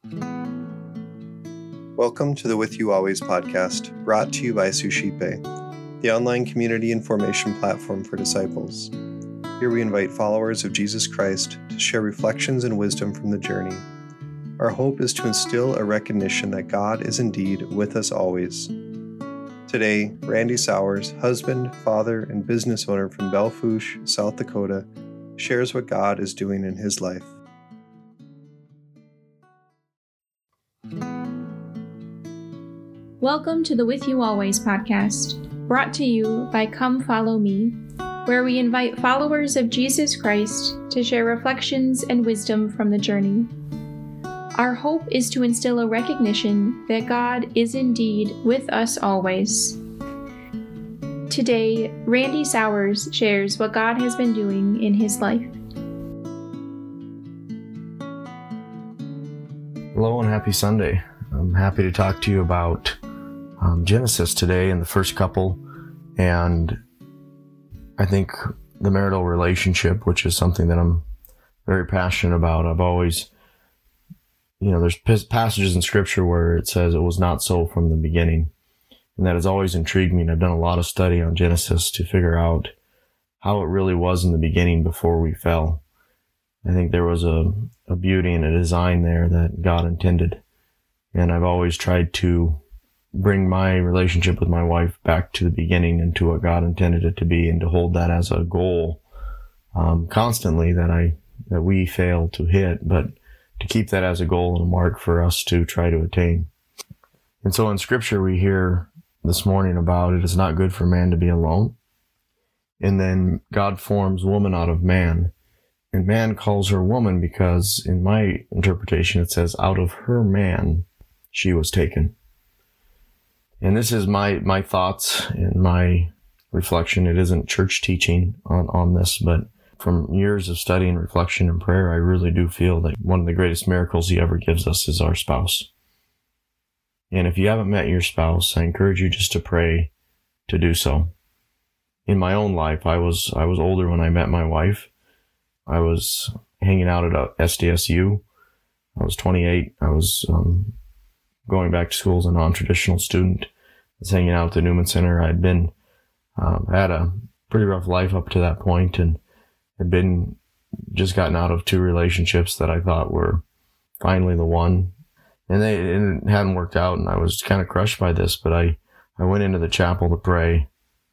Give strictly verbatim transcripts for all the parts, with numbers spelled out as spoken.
Welcome to the With You Always podcast, brought to you by Suscipe, the online community and formation platform for disciples. Here we invite followers of Jesus Christ to share reflections and wisdom from the journey. Our hope is to instill a recognition that God is indeed with us always. Today, Randy Sowers, husband, father, and business owner from Belle Fourche, South Dakota, shares what God is doing in his life. Welcome to the With You Always podcast, brought to you by Come Follow Me, where we invite followers of Jesus Christ to share reflections and wisdom from the journey. Our hope is to instill a recognition that God is indeed with us always. Today, Randy Sowers shares what God has been doing in his life. Hello and happy Sunday. I'm happy to talk to you about um, Genesis today and the first couple, and I think the marital relationship, which is something that I'm very passionate about. I've always, you know, there's passages in Scripture where it says it was not so from the beginning, and that has always intrigued me, and I've done a lot of study on Genesis to figure out how it really was in the beginning before we fell. I think there was a, a beauty and a design there that God intended. And I've always tried to bring my relationship with my wife back to the beginning and to what God intended it to be, and to hold that as a goal um, constantly that I that we fail to hit, but to keep that as a goal and a mark for us to try to attain. And so in Scripture we hear this morning about it is not good for man to be alone. And then God forms woman out of man. And man calls her woman because in my interpretation it says out of her man she was taken. And this is my, my thoughts and my reflection. It isn't church teaching on, on this, but from years of study and reflection and prayer, I really do feel that one of the greatest miracles he ever gives us is our spouse. And if you haven't met your spouse, I encourage you just to pray to do so. In my own life, I was, I was older when I met my wife. I was hanging out at a S D S U. I was twenty-eight. I was, um, going back to school as a non-traditional student. I was hanging out at the Newman Center. I'd been, um, had a pretty rough life up to that point, and had been just gotten out of two relationships that I thought were finally the one. And they it hadn't worked out, and I was kind of crushed by this, but I, I went into the chapel to pray,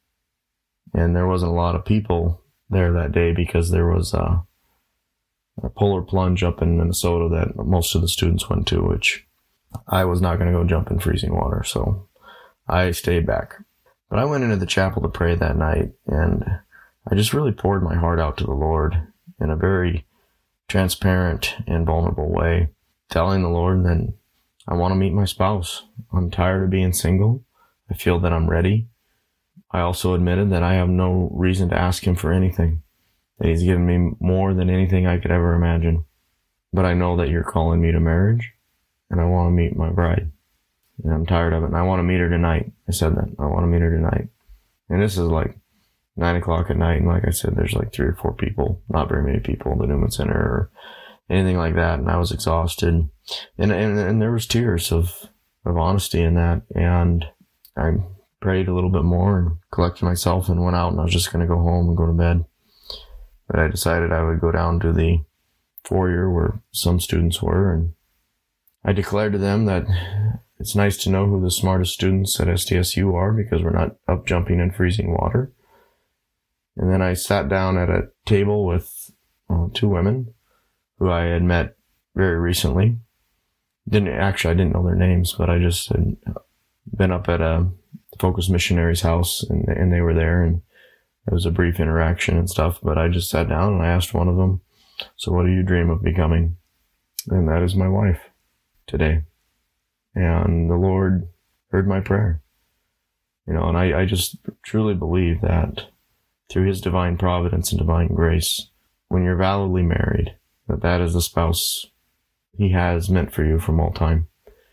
and there wasn't a lot of people there that day because there was a, a polar plunge up in Minnesota that most of the students went to, which I was not going to go jump in freezing water, so I stayed back. But I went into the chapel to pray that night, and I just really poured my heart out to the Lord in a very transparent and vulnerable way, telling the Lord that I want to meet my spouse. I'm tired of being single. I feel that I'm ready. I also admitted that I have no reason to ask him for anything, that he's given me more than anything I could ever imagine. But I know that you're calling me to marriage, and I want to meet my bride. And I'm tired of it, and I want to meet her tonight. I said that. I want to meet her tonight. And this is like nine o'clock at night, and like I said, there's like three or four people, not very many people in the Newman Center or anything like that, and I was exhausted. And and, and there was tears of, of honesty in that, and I prayed a little bit more and collected myself and went out, and I was just going to go home and go to bed. But I decided I would go down to the foyer where some students were, and I declared to them that it's nice to know who the smartest students at S D S U are, because we're not up jumping in freezing water. And then I sat down at a table with uh, two women who I had met very recently. Didn't actually, I didn't know their names, but I just had been up at a Focus Missionaries house, and, and they were there, and it was a brief interaction and stuff. But I just sat down and I asked one of them, "So what do you dream of becoming?" And that is my wife today. And the Lord heard my prayer. You know, and I, I just truly believe that through his divine providence and divine grace, when you're validly married, that that is the spouse he has meant for you from all time.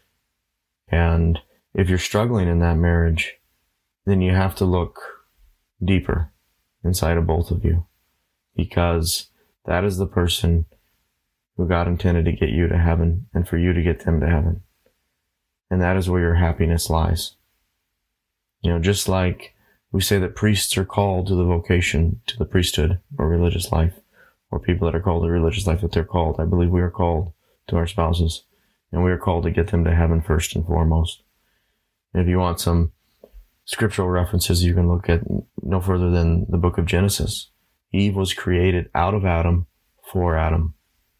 And if you're struggling in that marriage, then you have to look deeper inside of both of you, because that is the person who God intended to get you to heaven and for you to get them to heaven. And that is where your happiness lies. You know, just like we say that priests are called to the vocation, to the priesthood or religious life, or people that are called to religious life that they're called, I believe we are called to our spouses, and we are called to get them to heaven first and foremost. And if you want some scriptural references, you can look at no further than the book of Genesis. Eve was created out of Adam for Adam.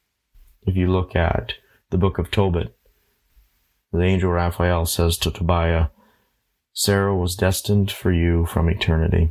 If you look at the book of Tobit, the angel Raphael says to Tobiah, Sarah was destined for you from eternity.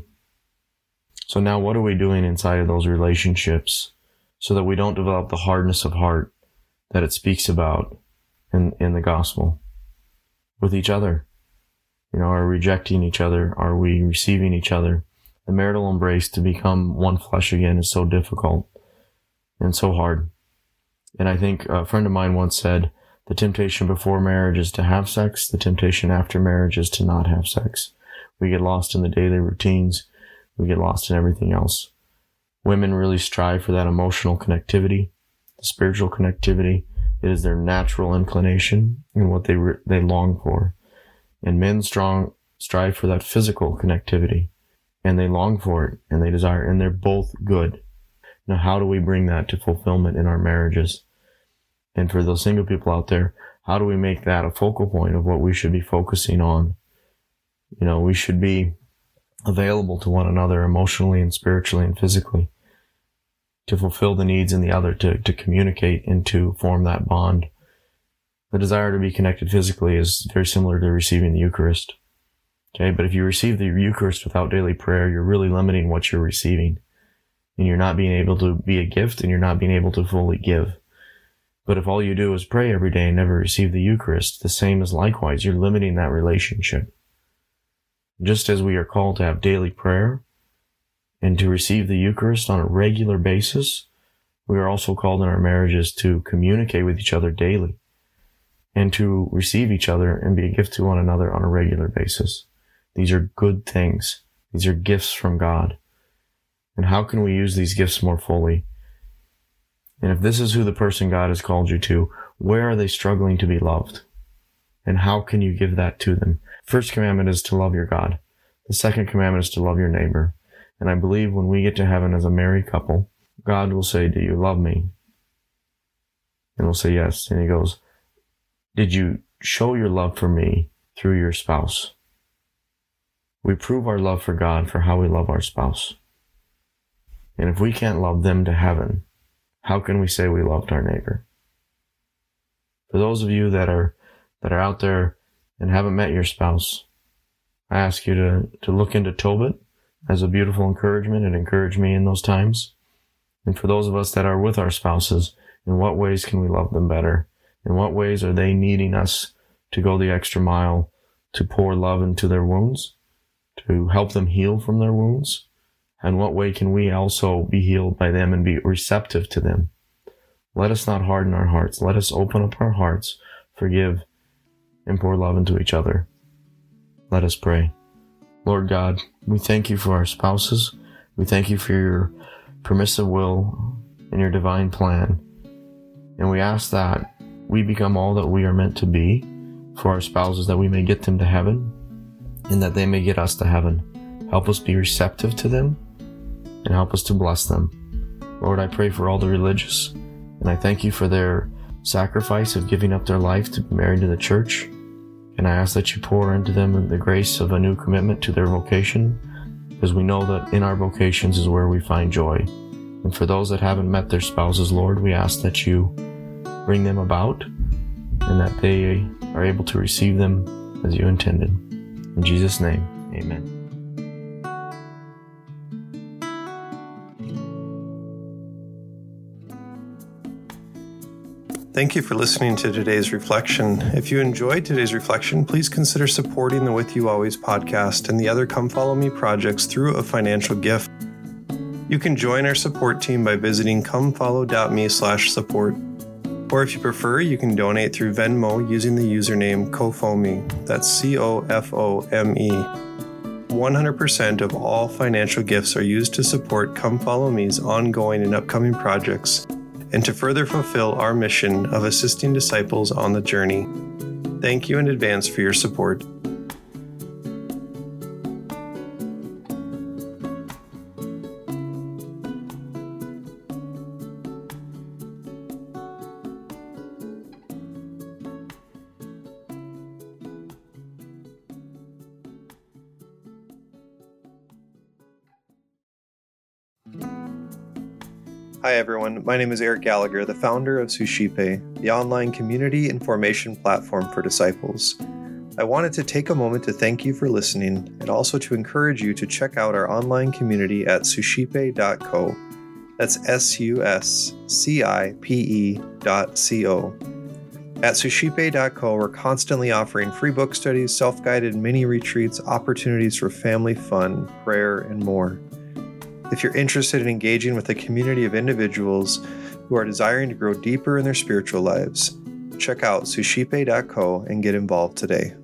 So now what are we doing inside of those relationships so that we don't develop the hardness of heart that it speaks about in, in the gospel with each other? You know, are we rejecting each other? Are we receiving each other? The marital embrace to become one flesh again is so difficult and so hard. And I think a friend of mine once said, the temptation before marriage is to have sex. The temptation after marriage is to not have sex. We get lost in the daily routines. We get lost in everything else. Women really strive for that emotional connectivity, the spiritual connectivity. It is their natural inclination and what they re- they long for. And men strong strive for that physical connectivity, and they long for it, and they desire, and they're both good. Now, how do we bring that to fulfillment in our marriages? And for those single people out there, how do we make that a focal point of what we should be focusing on? You know, we should be available to one another emotionally and spiritually and physically to fulfill the needs in the other, to, to communicate and to form that bond. The desire to be connected physically is very similar to receiving the Eucharist. Okay, but if you receive the Eucharist without daily prayer, you're really limiting what you're receiving. And you're not being able to be a gift, and you're not being able to fully give. But if all you do is pray every day and never receive the Eucharist, the same as likewise, you're limiting that relationship. Just as we are called to have daily prayer and to receive the Eucharist on a regular basis, we are also called in our marriages to communicate with each other daily and to receive each other and be a gift to one another on a regular basis. These are good things. These are gifts from God. And how can we use these gifts more fully? And if this is who the person God has called you to, where are they struggling to be loved? And how can you give that to them? First commandment is to love your God. The second commandment is to love your neighbor. And I believe when we get to heaven as a married couple, God will say, do you love me? And we'll say yes. And he goes, did you show your love for me through your spouse? We prove our love for God for how we love our spouse. And if we can't love them to heaven, how can we say we loved our neighbor? For those of you that are that are out there and haven't met your spouse, I ask you to, to look into Tobit as a beautiful encouragement. It encouraged me in those times. And for those of us that are with our spouses, in what ways can we love them better? In what ways are they needing us to go the extra mile to pour love into their wounds, to help them heal from their wounds? And what way can we also be healed by them and be receptive to them? Let us not harden our hearts. Let us open up our hearts, forgive, and pour love into each other. Let us pray. Lord God, we thank you for our spouses. We thank you for your permissive will and your divine plan. And we ask that we become all that we are meant to be for our spouses, that we may get them to heaven and that they may get us to heaven. Help us be receptive to them and help us to bless them. Lord, I pray for all the religious, and I thank you for their sacrifice of giving up their life to be married to the church. And I ask that you pour into them the grace of a new commitment to their vocation, because we know that in our vocations is where we find joy. And for those that haven't met their spouses, Lord, we ask that you bring them about and that they are able to receive them as you intended. In Jesus' name, amen. Thank you for listening to today's reflection. If you enjoyed today's reflection, please consider supporting the With You Always podcast and the other Come Follow Me projects through a financial gift. You can join our support team by visiting comefollow.me slash support. Or if you prefer, you can donate through Venmo using the username CoFoMe. That's C O F O M E. one hundred percent of all financial gifts are used to support Come Follow Me's ongoing and upcoming projects, and to further fulfill our mission of assisting disciples on the journey. Thank you in advance for your support. Hi everyone, my name is Eric Gallagher, the founder of Suscipe, the online community and formation platform for disciples. I wanted to take a moment to thank you for listening and also to encourage you to check out our online community at suscipe dot co. That's S U S C I P E dot C O. At suscipe dot co, we're constantly offering free book studies, self-guided mini retreats, opportunities for family fun, prayer, and more. If you're interested in engaging with a community of individuals who are desiring to grow deeper in their spiritual lives, check out suscipe dot co and get involved today.